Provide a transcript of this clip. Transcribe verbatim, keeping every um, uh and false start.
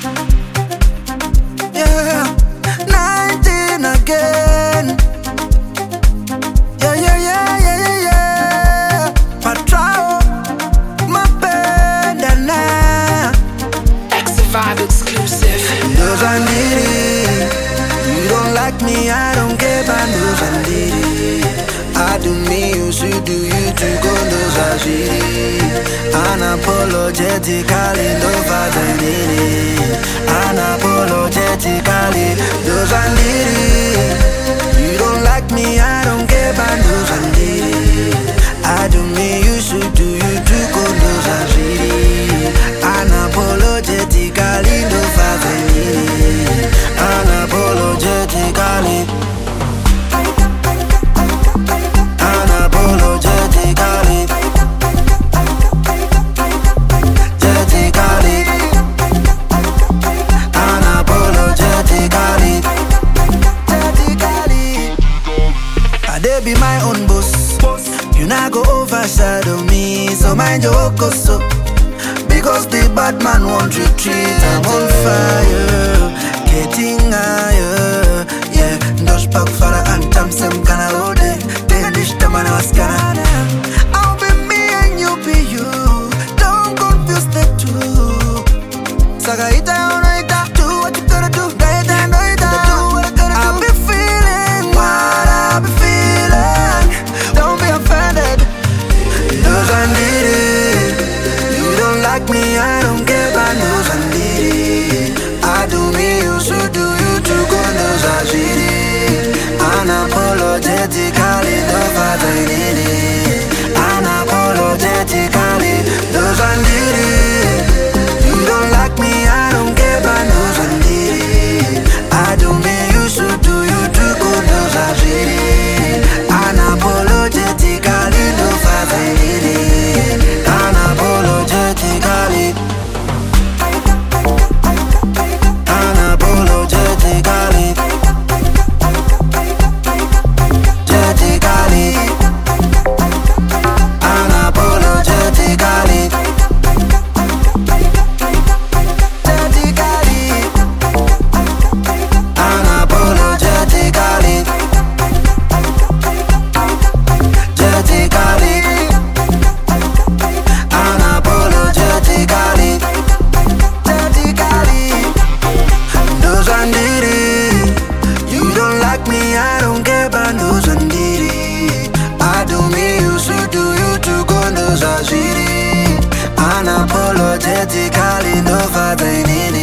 Yeah, nineteen again. Yeah, yeah, yeah, yeah, yeah, yeah. Patrao, mapenda na X five exclusive. Those I need it. You don't like me, I don't care about those I need it. I do me, you should do you to go those I see it. Unapologetically, no father need it. Unapologetically, those I need it. You don't like me, I don't care about those I need it. I do me, you should do you to go those I see it. Unapologetically, no father need it. Unapologetically, unapologetically, jetically, unapologetically, jetically. I dey be my own boss. You not go overshadow me, so mind your okoso. Because the bad man won't retreat, I'm on fire, getting higher. Yeah, Dosh Park Fara and Tamsem Kana Ode. Take this time and I was gonna. I'll be me and you be you. Don't confuse the two. Saga ita ono ita. Do what you gotta do. Gaita no ita. Do what I gotta do. I'll be feeling what I'll be feeling. Don't be offended. Those I need it. You don't like me, I don't care about those I need it. I do me, you should do you to go those I see it. Unapologetically, no father need it. Unapologetically, those I need it. You don't like me, I don't care about those I need it. I do me, you should do you to go those I see it. Unapologetically, no father need it. Unapologetically, unapologetically, jetically, unapologetically, jetically, unapologetically, jetically, unapologetically, jetically. Those I need it. You don't like me, I don't care about those I need it. I do me, you should do you to go those I see it. Unapologetically, no father need it.